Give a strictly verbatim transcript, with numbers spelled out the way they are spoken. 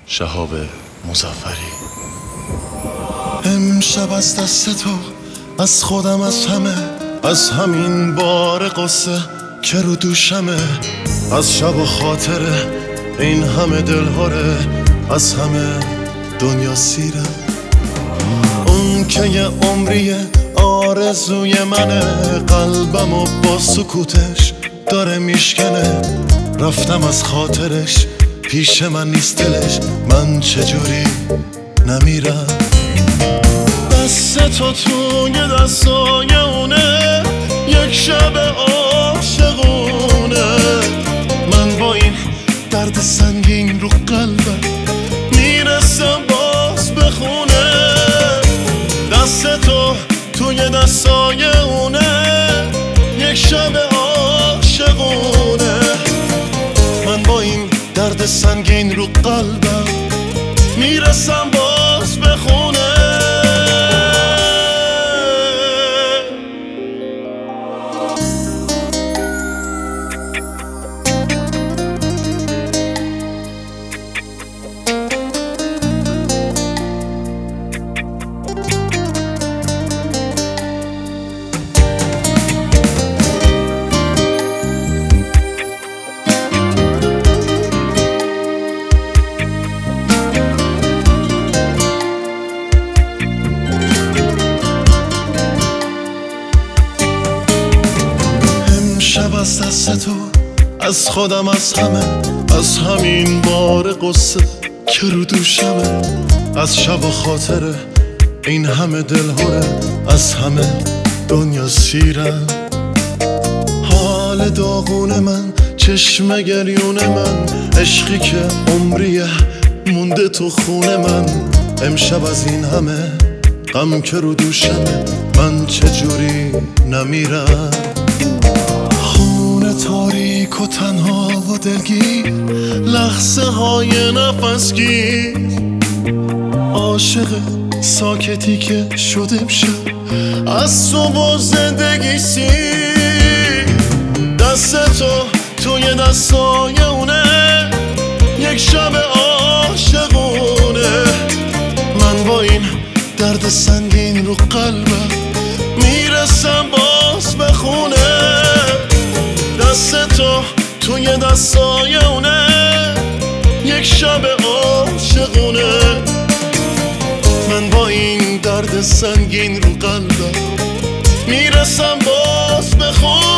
شهاب مظفری. امشب از دست تو، از خودم، از همه، از همین بار قصه که رو دوشمه، از شب و خاطره این همه دلهاره، از همه دنیا سیره. اون که یه عمریه آرزوی منه، قلبم و با سکوتش داره میشکنه. رفتم از خاطرش، پیش من نیست دلش، من چجوری نمیرم؟ دست تو توی دستای اونه، یک شب عاشقونه. من با این درد سنگین رو قلبم میرسم باز به خونه. دست تو توی دستای اونه، یک شب عاشقونه. من با این درد سنگین رو قلبم میرسم باز به خونه. شب از دست تو، از خودم، از همه، از همین بار قصه که رو دوشمه، از شب و خاطره این همه دلهوره، از همه دنیا سیره. حال داغون من، چشم گریون من، عشقی که عمریه مونده تو خونه من. امشب از این همه غم که رو دوشمه، من چجوری نمیرم؟ تاریک و تنها و دلگیر، لحظه های نفسگیر، عاشق ساکتی که شده امشب از تو و زندگی سیر. دست تو توی دستای اونه، یک شب عاشقونه. من با این درد سنگین رو قلبم میرسم باز به خونه. دست تو توی دستای اونه، یک شب عاشقونه. من با این درد سنگین رو قلبم میرسم باز به خونه.